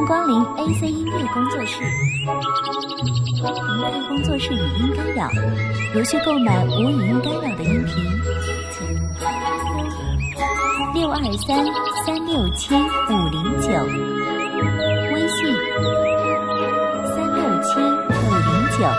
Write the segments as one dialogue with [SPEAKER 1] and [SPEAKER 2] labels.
[SPEAKER 1] 迎光临 AC 音乐工作室。您对工作室语音干扰，如需购买无语音干扰的音频，请623-367-509，微信367-509。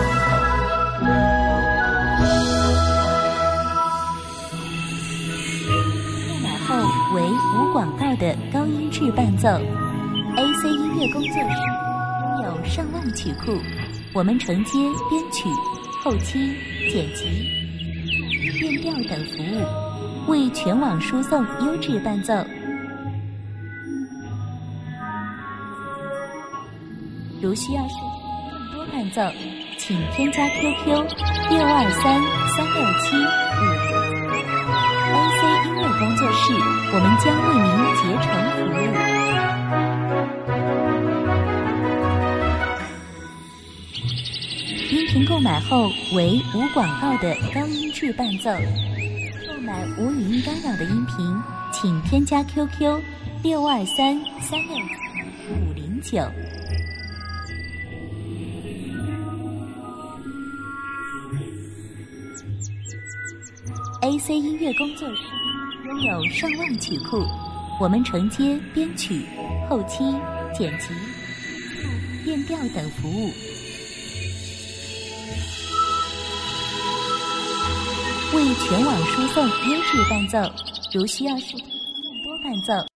[SPEAKER 1] 购买后为无广告的高音质伴奏。AC 音乐工作室拥有上万曲库，我们承接编曲、后期、剪辑、变调等服务，为全网输送优质伴奏。如需要试听更多伴奏，请添加 QQ 623-367-5。AC 音乐工作室，我们将为您竭诚服务。音频购买后为无广告的高音质伴奏。购买无语音干扰的音频，请添加 QQ 623-367-509。AC 音乐工作室拥有上万曲库，我们承接编曲、后期、剪辑、变调等服务，为全网输送优质伴奏。如需要试听更多伴奏，